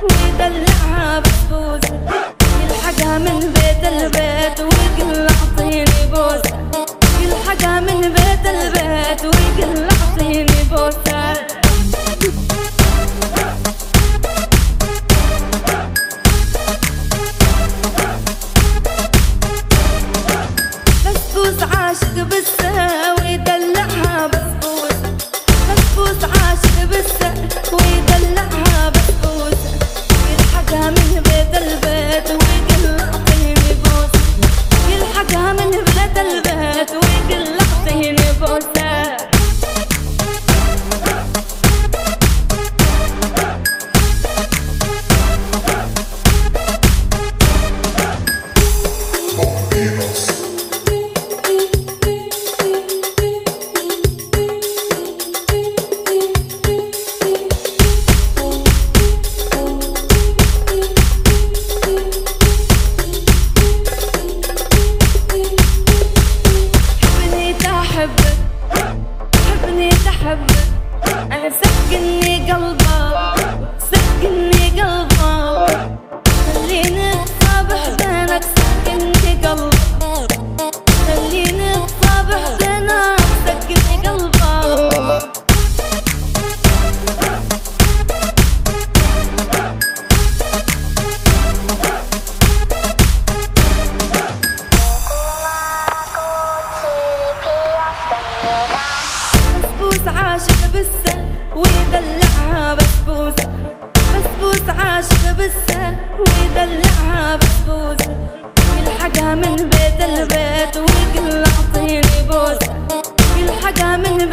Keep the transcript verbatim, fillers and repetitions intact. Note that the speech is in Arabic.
ويدلعها بسبوسة، يلحقها من بيت البيت ويقول اعطيني بوسة، يلحقها من بيت البيت ويقول اعطيني بوسة. بسبوس عاشق بالسه ويدلعها بسبوسة، بسبوس عاشق بالسه ويدلعها بسبوسة، يلحقها من بيت البيت ويقول اعطيني بوسة، يلحقها من بيت البيت ويقول اعطيني بوسة. حبني تحبك أنا سكني قلبك، سكني قلبك، خليني أتصابح بينك، سكني قلبك، خليني أتصابح بينك، سكني قلبك. بسبوس عاشق بالسه ويدلعها بسبوسة، بسبوس عاشق بالسه ويدلعها بسبوسة، يلحقها من بيت البيت ويقول اعطيني بوسة، يلحقها من